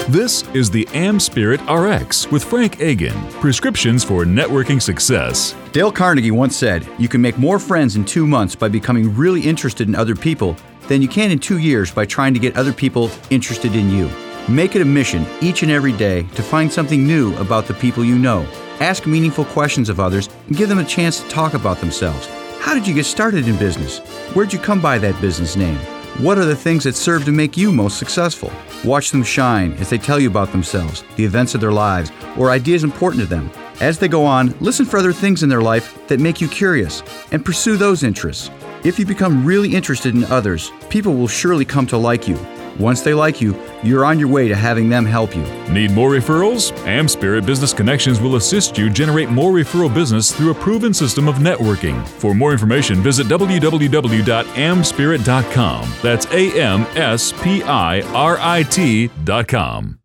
This is the AmSpirit RX with Frank Agan. Prescriptions for networking success. Dale Carnegie once said, "You can make more friends in 2 months by becoming really interested in other people than you can in 2 years by trying to get other people interested in you." Make it a mission each and every day to find something new about the people you know. Ask meaningful questions of others and give them a chance to talk about themselves. How did you get started in business? Where'd you come by that business name? What are the things that serve to make you most successful? Watch them shine as they tell you about themselves, the events of their lives, or ideas important to them. As they go on, listen for other things in their life that make you curious and pursue those interests. If you become really interested in others, people will surely come to like you. Once they like you, you're on your way to having them help you. Need more referrals? AmSpirit Business Connections will assist you generate more referral business through a proven system of networking. For more information, visit www.amspirit.com. That's AmSpirit.com.